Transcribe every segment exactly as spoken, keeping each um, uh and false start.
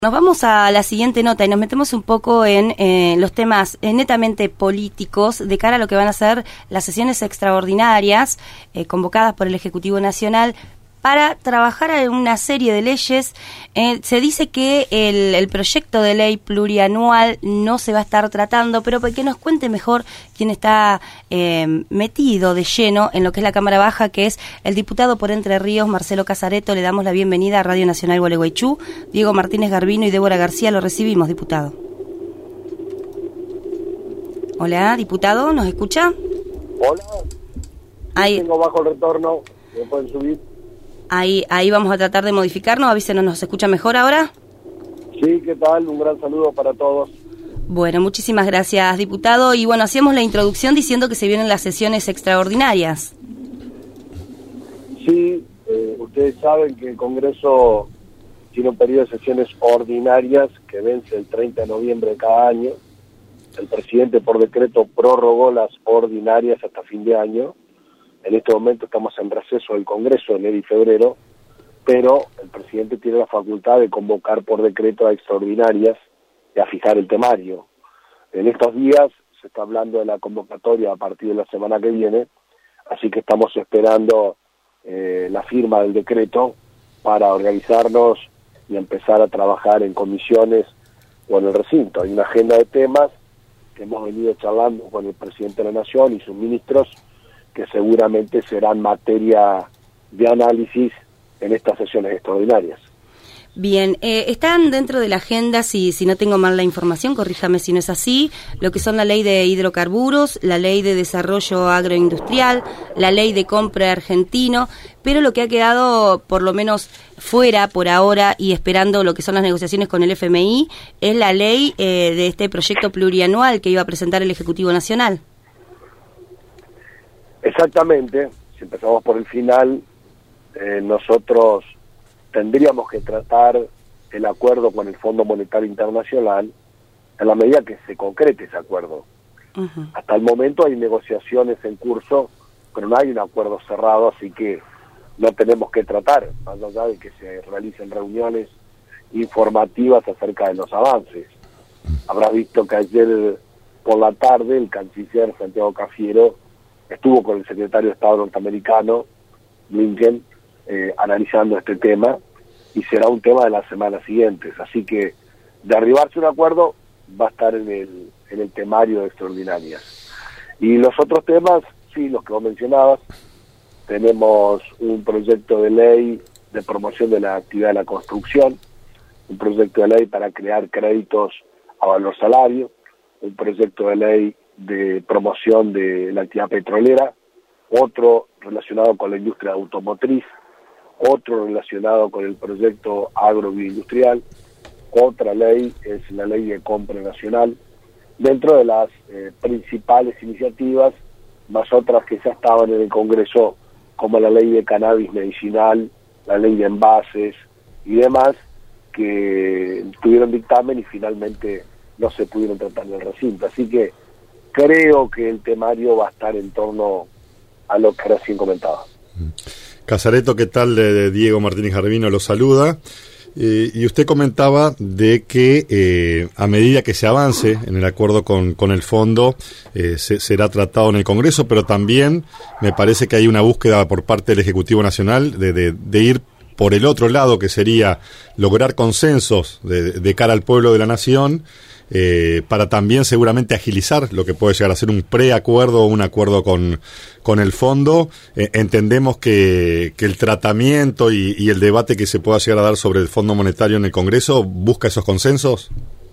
Nos vamos a la siguiente nota y nos metemos un poco en eh, los temas eh, netamente políticos de cara a lo que van a ser las sesiones extraordinarias eh, convocadas por el Ejecutivo Nacional para trabajar en una serie de leyes. Eh, se dice que el, el proyecto de ley plurianual no se va a estar tratando, pero que nos cuente mejor quién está eh, metido de lleno en lo que es la Cámara Baja, que es el diputado por Entre Ríos, Marcelo Casareto. Le damos la bienvenida a Radio Nacional Gualeguaychú. Diego Martínez Garbino y Débora García lo recibimos, diputado. Hola, diputado, ¿nos escucha? Hola, Ahí. Tengo bajo el retorno, ¿me pueden subir? Ahí, ahí vamos a tratar de modificarnos, avísenos, ¿nos escucha mejor ahora? Sí, ¿qué tal? Un gran saludo para todos. Bueno, muchísimas gracias, diputado. Y bueno, hacíamos la introducción diciendo que se vienen las sesiones extraordinarias. Sí, eh, ustedes saben que el Congreso tiene un periodo de sesiones ordinarias que vence el treinta de noviembre de cada año. El presidente por decreto prorrogó las ordinarias hasta fin de año. En este momento estamos en receso del Congreso, enero y febrero, pero el presidente tiene la facultad de convocar por decreto a extraordinarias y a fijar el temario. En estos días se está hablando de la convocatoria a partir de la semana que viene, así que estamos esperando eh, la firma del decreto para organizarnos y empezar a trabajar en comisiones o en el recinto. Hay una agenda de temas que hemos venido charlando con el presidente de la Nación y sus ministros, que seguramente serán materia de análisis en estas sesiones extraordinarias. Bien, eh, están dentro de la agenda, si, si no tengo mal la información, corríjame si no es así, lo que son la ley de hidrocarburos, la ley de desarrollo agroindustrial, la ley de compra argentino, pero lo que ha quedado por lo menos fuera por ahora y esperando lo que son las negociaciones con el F M I es la ley eh, de este proyecto plurianual que iba a presentar el Ejecutivo Nacional. Exactamente, si empezamos por el final, eh, nosotros tendríamos que tratar el acuerdo con el Fondo Monetario Internacional en la medida que se concrete ese acuerdo. Uh-huh. Hasta el momento hay negociaciones en curso, pero no hay un acuerdo cerrado, así que no tenemos que tratar, más allá de que se realicen reuniones informativas acerca de los avances. Habrás visto que ayer por la tarde el canciller Santiago Cafiero estuvo con el secretario de Estado norteamericano, Blinken, eh, analizando este tema, y será un tema de las semanas siguientes. Así que, de arribarse un acuerdo, va a estar en el, en el temario de extraordinarias. Y los otros temas, sí, los que vos mencionabas, tenemos un proyecto de ley de promoción de la actividad de la construcción, un proyecto de ley para crear créditos a valor salario, un proyecto de ley de promoción de la actividad petrolera, otro relacionado con la industria automotriz, otro relacionado con el proyecto agrobioindustrial, otra ley es la ley de compra nacional, dentro de las eh, principales iniciativas, más otras que ya estaban en el Congreso, como la ley de cannabis medicinal, la ley de envases y demás, que tuvieron dictamen y finalmente no se pudieron tratar en el recinto. Así que creo que el temario va a estar en torno a lo que recién comentaba. Casareto, ¿qué tal? De Diego Martínez Garbino lo saluda. Eh, y usted comentaba de que eh, a medida que se avance en el acuerdo con, con el fondo, eh, se, será tratado en el Congreso, pero también me parece que hay una búsqueda por parte del Ejecutivo Nacional de, de, de ir por el otro lado, que sería lograr consensos de, de cara al pueblo de la Nación, Eh, para también seguramente agilizar lo que puede llegar a ser un preacuerdo o un acuerdo con, con el fondo. Eh, entendemos que, que el tratamiento y, y el debate que se pueda llegar a dar sobre el Fondo Monetario en el Congreso busca esos consensos.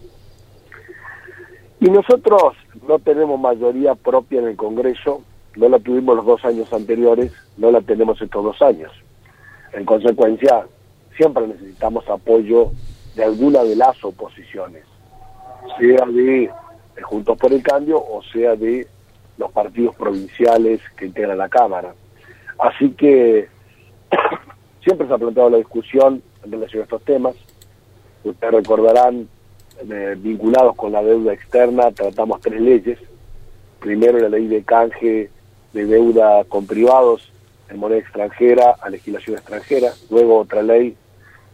Y nosotros no tenemos mayoría propia en el Congreso, no la tuvimos los dos años anteriores, no la tenemos estos dos años. En consecuencia, siempre necesitamos apoyo de alguna de las oposiciones, sea de, de Juntos por el Cambio o sea de los partidos provinciales que integran la Cámara. Así que siempre se ha planteado la discusión en relación a estos temas. Ustedes recordarán, eh, vinculados con la deuda externa, tratamos tres leyes. Primero la ley de canje de deuda con privados en moneda extranjera a legislación extranjera. Luego otra ley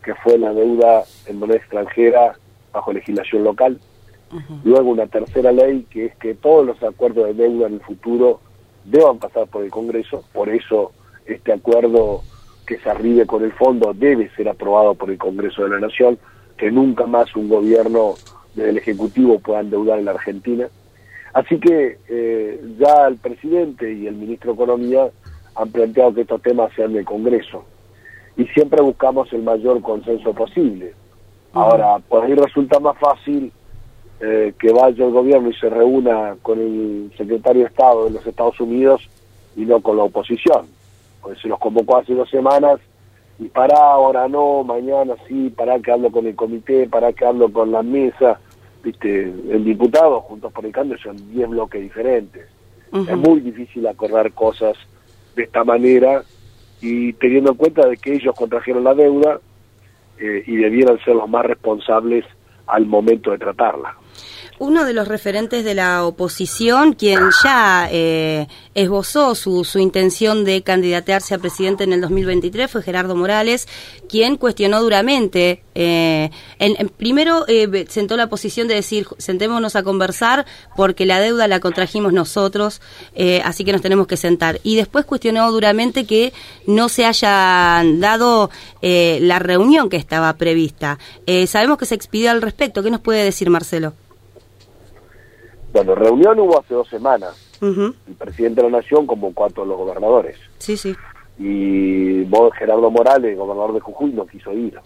que fue la deuda en moneda extranjera bajo legislación local. Uh-huh. Luego una tercera ley, que es que todos los acuerdos de deuda en el futuro deban pasar por el Congreso. Por eso este acuerdo que se arribe con el fondo debe ser aprobado por el Congreso de la Nación, que nunca más un gobierno desde el Ejecutivo pueda endeudar en la Argentina. Así que eh, ya el presidente y el ministro de Economía han planteado que estos temas sean del Congreso, y siempre buscamos el mayor consenso posible. Uh-huh. Ahora, por ahí resulta más fácil eh, que vaya el gobierno y se reúna con el secretario de Estado de los Estados Unidos y no con la oposición, porque se los convocó hace dos semanas y para ahora no, mañana sí, para que hablo con el comité, para que hablo con la mesa. Viste, el diputado, Juntos por el Cambio, son diez bloques diferentes. Uh-huh. Es muy difícil acordar cosas de esta manera, y teniendo en cuenta de que ellos contrajeron la deuda eh, y debieran ser los más responsables al momento de tratarla. Uno de los referentes de la oposición, quien ya eh, esbozó su, su intención de candidatearse a presidente en el dos mil veintitrés, fue Gerardo Morales, quien cuestionó duramente, eh, en, en, primero eh, sentó la posición de decir, sentémonos a conversar porque la deuda la contrajimos nosotros, eh, así que nos tenemos que sentar. Y después cuestionó duramente que no se haya dado eh, la reunión que estaba prevista. Eh, sabemos que se expidió al respecto. ¿Qué nos puede decir, Marcelo? Bueno, reunión hubo hace dos semanas. Uh-huh. El presidente de la Nación convocó a todos los gobernadores. Sí, sí. Y vos, Gerardo Morales, gobernador de Jujuy, no quiso ir.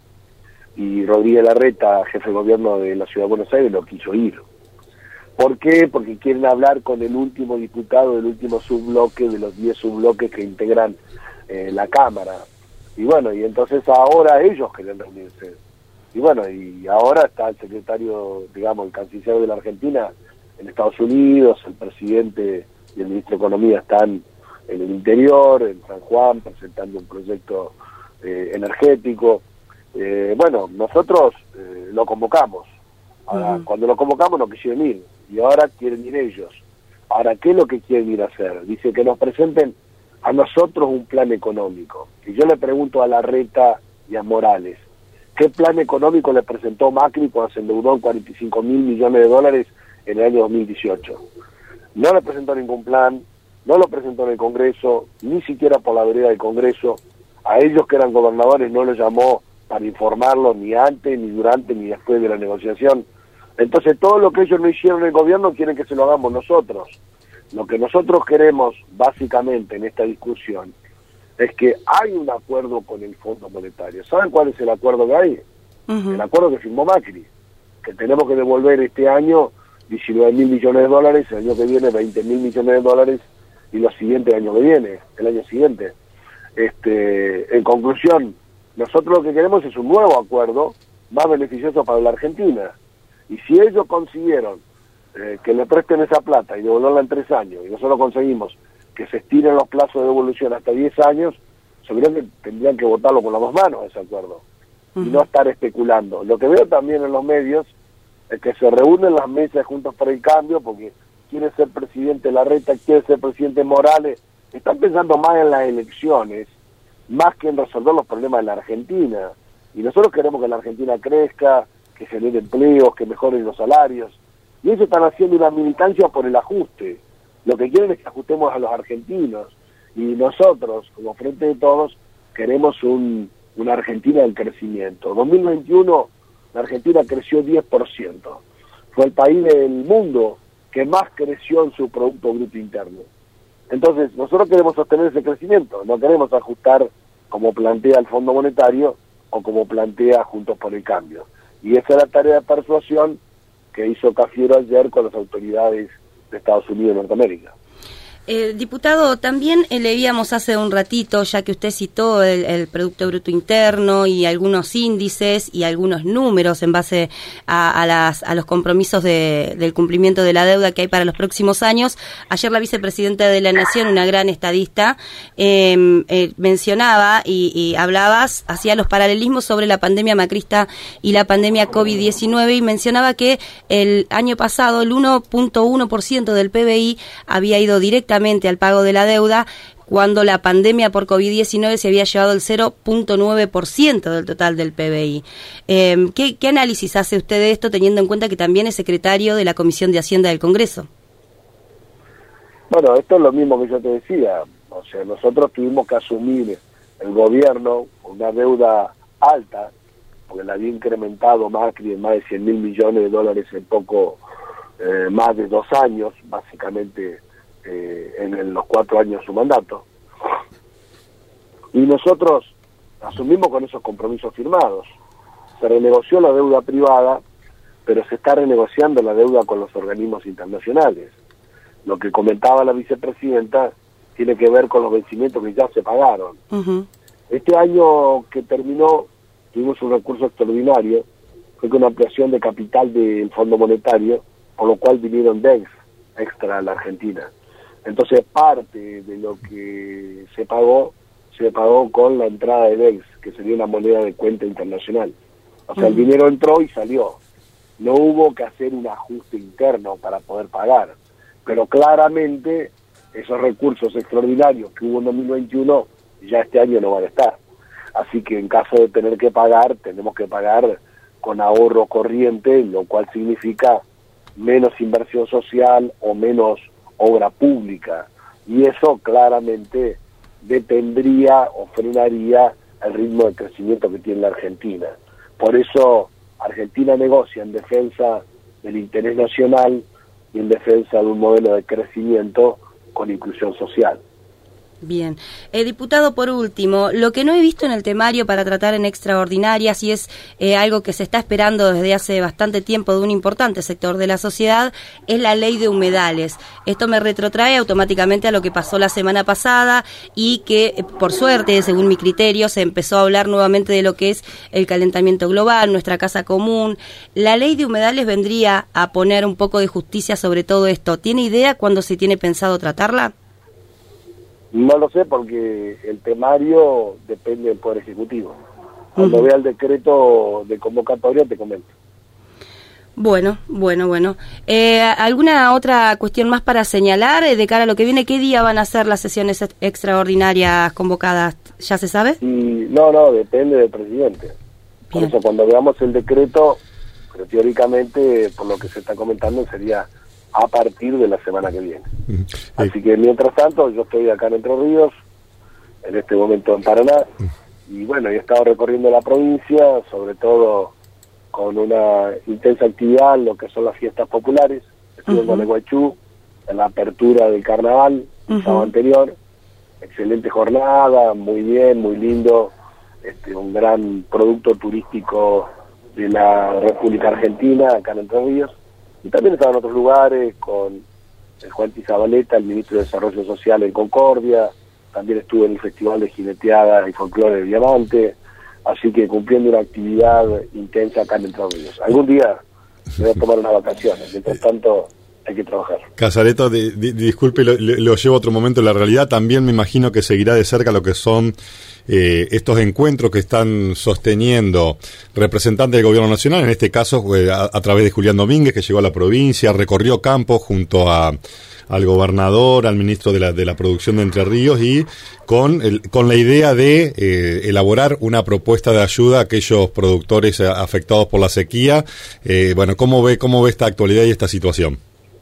Y Rodríguez Larreta, jefe de gobierno de la Ciudad de Buenos Aires, no quiso ir. ¿Por qué? Porque quieren hablar con el último diputado del último subbloque, de los diez subbloques que integran eh, la Cámara. Y bueno, y entonces ahora ellos quieren reunirse. Y bueno, y ahora está el secretario, digamos, el canciller de la Argentina en Estados Unidos, el presidente y el ministro de Economía están en el interior, en San Juan, presentando un proyecto eh, energético. Eh, bueno, nosotros eh, lo convocamos. Ahora, uh-huh. Cuando lo convocamos no quisieron ir, y ahora quieren ir ellos. Ahora, ¿qué es lo que quieren ir a hacer? Dice que nos presenten a nosotros un plan económico. Y yo le pregunto a Larreta y a Morales, ¿qué plan económico le presentó Macri cuando se endeudó en cuarenta y cinco mil millones de dólares en el año dos mil dieciocho? No le presentó ningún plan, no lo presentó en el Congreso, ni siquiera por la vereda del Congreso. A ellos que eran gobernadores no los llamó para informarlos ni antes, ni durante, ni después de la negociación. Entonces todo lo que ellos no hicieron en el gobierno quieren que se lo hagamos nosotros. Lo que nosotros queremos básicamente en esta discusión es que hay un acuerdo con el Fondo Monetario. ¿Saben cuál es el acuerdo que hay? Uh-huh. El acuerdo que firmó Macri, que tenemos que devolver este año diecinueve mil millones de dólares, el año que viene veinte mil millones de dólares, y los siguientes el año que viene, el año siguiente. Este, en conclusión, nosotros lo que queremos es un nuevo acuerdo más beneficioso para la Argentina. Y si ellos consiguieron eh, que le presten esa plata y devolverla en tres años, y nosotros conseguimos que se estiren los plazos de devolución hasta diez años, seguramente tendrían que votarlo con las dos manos ese acuerdo, uh-huh. y no estar especulando. Lo que veo también en los medios es que se reúnen las mesas Juntos por el Cambio, porque quiere ser presidente Larreta, quiere ser presidente Morales, están pensando más en las elecciones, más que en resolver los problemas de la Argentina. Y nosotros queremos que la Argentina crezca, que genere empleos, que mejoren los salarios. Y ellos están haciendo una militancia por el ajuste. Lo que quieren es que ajustemos a los argentinos. Y nosotros, como Frente de Todos, queremos un, una Argentina del crecimiento. dos mil veintiuno, la Argentina creció diez por ciento. Fue el país del mundo que más creció en su Producto Bruto Interno. Entonces, nosotros queremos sostener ese crecimiento, no queremos ajustar como plantea el Fondo Monetario o como plantea Juntos por el Cambio. Y esa es la tarea de persuasión que hizo Cafiero ayer con las autoridades de Estados Unidos y Norteamérica. Eh, diputado, también eh, leíamos hace un ratito, ya que usted citó el, el Producto Bruto Interno y algunos índices y algunos números en base a, a, las, a los compromisos de, del cumplimiento de la deuda que hay para los próximos años. Ayer la vicepresidenta de la Nación, una gran estadista, eh, eh, mencionaba y, y hablabas, hacía los paralelismos sobre la pandemia macrista y la pandemia COVID diecinueve, y mencionaba que el año pasado el uno punto uno por ciento del P B I había ido directamente al pago de la deuda, cuando la pandemia por COVID diecinueve se había llevado el cero punto nueve por ciento del total del P B I. Eh, ¿qué, ¿Qué análisis hace usted de esto, teniendo en cuenta que también es secretario de la Comisión de Hacienda del Congreso? Bueno, esto es lo mismo que yo te decía. O sea, nosotros tuvimos que asumir el gobierno una deuda alta, porque la había incrementado Macri en más de cien mil millones de dólares en poco eh, más de dos años, básicamente eh, en, en los cuatro años de su mandato. Y nosotros asumimos con esos compromisos firmados. Se renegoció la deuda privada, pero se está renegociando la deuda con los organismos internacionales. Lo que comentaba la vicepresidenta tiene que ver con los vencimientos que ya se pagaron. Uh-huh. Este año que terminó, tuvimos un recurso extraordinario, fue con una ampliación de capital del Fondo Monetario, por lo cual vinieron D E X extra a la Argentina. Entonces, parte de lo que se pagó, se pagó con la entrada de D E X, que sería una moneda de cuenta internacional. O sea, uh-huh. el dinero entró y salió. No hubo que hacer un ajuste interno para poder pagar. Pero claramente esos recursos extraordinarios que hubo en dos mil veintiuno ya este año no van a estar. Así que en caso de tener que pagar, tenemos que pagar con ahorro corriente, lo cual significa menos inversión social o menos obra pública. Y eso claramente detendría o frenaría el ritmo de crecimiento que tiene la Argentina. Por eso Argentina negocia en defensa del interés nacional y en defensa de un modelo de crecimiento con inclusión social. Bien. Eh, diputado, por último, lo que no he visto en el temario para tratar en extraordinarias, y es eh, algo que se está esperando desde hace bastante tiempo de un importante sector de la sociedad, es la ley de humedales. Esto me retrotrae automáticamente a lo que pasó la semana pasada y que, eh, por suerte, según mi criterio, se empezó a hablar nuevamente de lo que es el calentamiento global, nuestra casa común. La ley de humedales vendría a poner un poco de justicia sobre todo esto. ¿Tiene idea cuándo se tiene pensado tratarla? No lo sé porque el temario depende del Poder Ejecutivo. Cuando uh-huh. vea el decreto de convocatoria te comento. Bueno, bueno, bueno. Eh, ¿Alguna otra cuestión más para señalar de cara a lo que viene? ¿Qué día van a ser las sesiones extraordinarias convocadas? ¿Ya se sabe? Y, no, no, depende del presidente. Por Bien. Eso cuando veamos el decreto, pero teóricamente, por lo que se está comentando, sería a partir de la semana que viene. Uh-huh. Así que mientras tanto, yo estoy acá en Entre Ríos, en este momento en Paraná, uh-huh. y bueno, he estado recorriendo la provincia, sobre todo con una intensa actividad en lo que son las fiestas populares. Estuve uh-huh. en Gualeguaychú, en la apertura del carnaval, el uh-huh. sábado anterior, excelente jornada, muy bien, muy lindo, este, un gran producto turístico de la República Argentina, acá en Entre Ríos. Y también estaba en otros lugares con el Juan Zabaleta, el ministro de Desarrollo Social en Concordia. También estuve en el Festival de Jineteada y Folclore de Diamante. Así que cumpliendo una actividad intensa acá en Entre Ríos. Algún día me voy a tomar unas vacaciones. Mientras tanto, hay que trabajar. Casareto, di, di, disculpe, lo, lo llevo a otro momento. La realidad también me imagino que seguirá de cerca lo que son eh, estos encuentros que están sosteniendo representantes del Gobierno Nacional, en este caso eh, a, a través de Julián Domínguez, que llegó a la provincia, recorrió campos junto a al gobernador, al ministro de la de la producción de Entre Ríos, y con el, con la idea de eh, elaborar una propuesta de ayuda a aquellos productores afectados por la sequía. Eh, bueno, ¿cómo ve cómo ve esta actualidad y esta situación?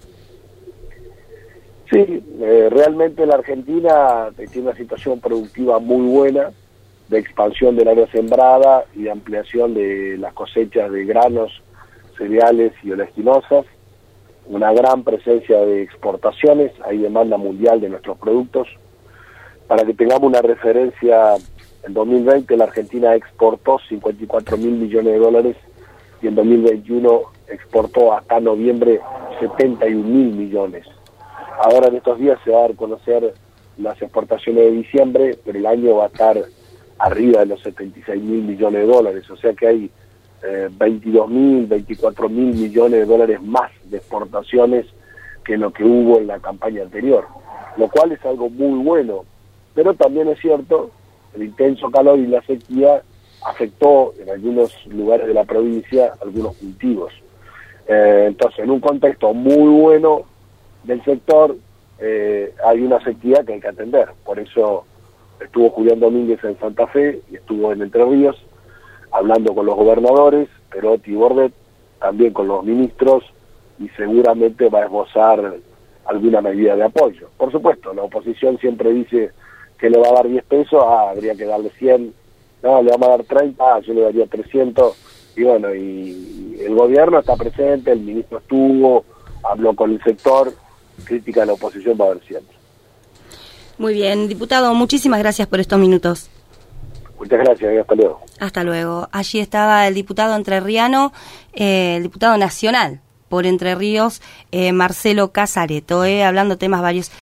Sí, eh, realmente la Argentina tiene una situación productiva muy buena, de expansión del área sembrada y de ampliación de las cosechas de granos, cereales y oleaginosas, una gran presencia de exportaciones, hay demanda mundial de nuestros productos. Para que tengamos una referencia, en dos mil veinte la Argentina exportó cincuenta y cuatro mil millones de dólares y en dos mil veintiuno exportó hasta noviembre setenta y un mil millones. Ahora en estos días se va a dar a conocer las exportaciones de diciembre, pero el año va a estar arriba de los setenta y seis mil millones de dólares, o sea que hay eh, veintidós mil, veinticuatro mil millones de dólares más de exportaciones que lo que hubo en la campaña anterior, lo cual es algo muy bueno, pero también es cierto, el intenso calor y la sequía afectó en algunos lugares de la provincia algunos cultivos. Eh, entonces, en un contexto muy bueno del sector, eh, hay una sequía que hay que atender. Por eso estuvo Julián Domínguez en Santa Fe y estuvo en Entre Ríos, hablando con los gobernadores, Perotti y Bordet, también con los ministros, y seguramente va a esbozar alguna medida de apoyo. Por supuesto, la oposición siempre dice que le va a dar diez pesos, ah, habría que darle cien, no, le vamos a dar treinta, ah, yo le daría trescientos, y bueno, y el gobierno está presente, el ministro estuvo, habló con el sector, crítica de la oposición va a haber siempre. Muy bien, diputado, muchísimas gracias por estos minutos. Muchas gracias, y hasta luego. Hasta luego. Allí estaba el diputado entrerriano, eh, el diputado nacional por Entre Ríos, eh, Marcelo Casareto, eh, hablando temas varios.